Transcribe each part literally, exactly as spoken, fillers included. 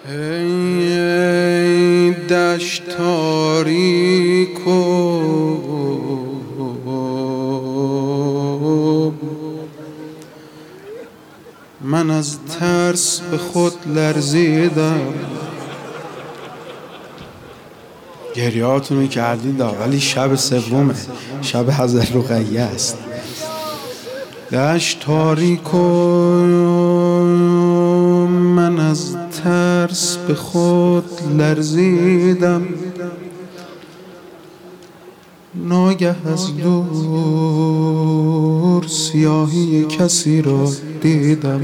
ای دشت تاریک و من از ترس به خود لرزیدم. گریهاتونو کردید ولی شب سومه، شب حضرت رقیه است. دشت تاریک و من از ترس به خود لرزیدم. ناگه از دور سیاهی کسی را دیدم.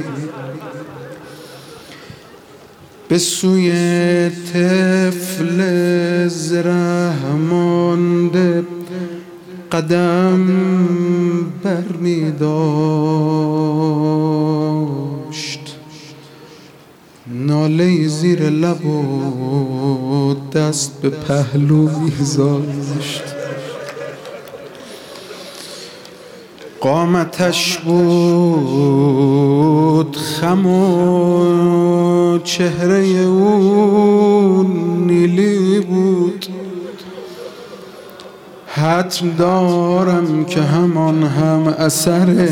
به سوی طفل زره مانده قدم برمی داشت. ناله زیر لب و دست به پهلو می‌گذاشت. قامتش بود خم و چهره او نیلی بود. حتم دارم که همان هم اثر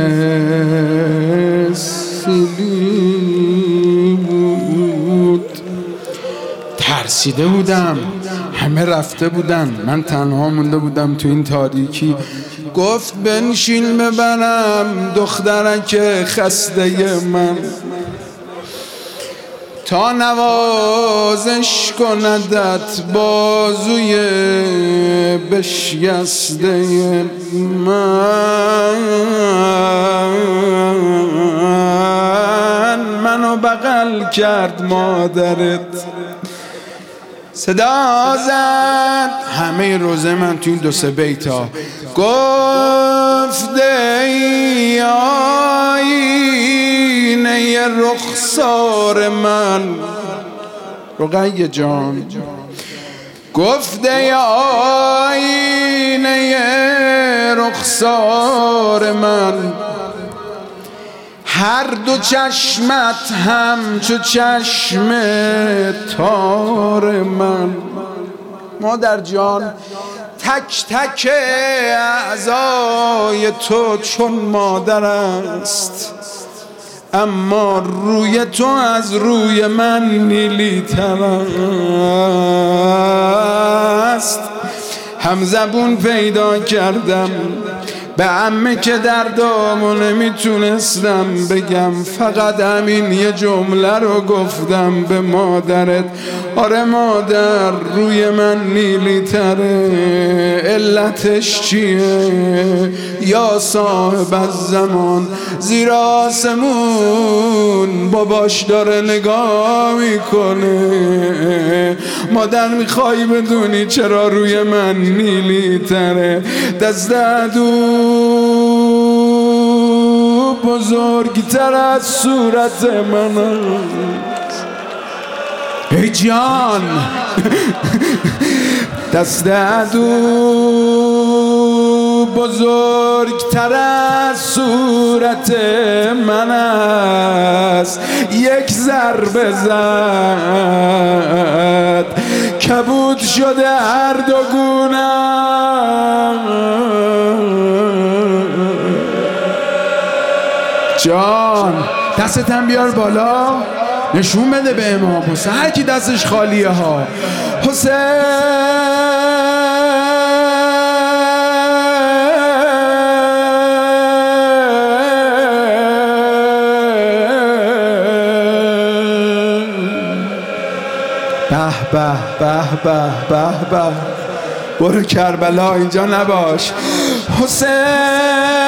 سیلی بود. ترسیده بودم، همه رفته بودن، من تنها مونده بودم تو این تاریکی. گفت بنشین ببرم دخترک خسته من تا نوازش کندت بازوی بشکسته من. منو بغل کرد مادرت، صدا زد همه روزه من تو این دو سه بیتا. گفت ای آینه رخسار من، رقیه جان. گفت ای آینه رخسار من، هر دو چشمت همچو چشم تار من. مادر جان تک تک اعضای تو چون مادر است، اما روی تو از روی من نیلی تر است. هم زبون پیدا کردم به عمه که دردامو نمیتونستم بگم، فقط همین یه جمله رو گفتم به مادرت. آره مادر روی من نیلی تره، علتش چیه؟ یا صاحب الزمان زیر آسمون باباش داره نگاه میکنه. مادر میخوای بدونی چرا روی من نیلی تره؟ دست دو بزرگتر از صورت من. ای جان دست دو بزرگتر از صورت من است. یک ضربه زد کبود شده هر دو گونه‌ام. جان دستتم بیار بالا، نشون بده به امام حسین. هر کی دستش خالیه ها. حسین به به به به به به. برو کربلا اینجا نباش. حسین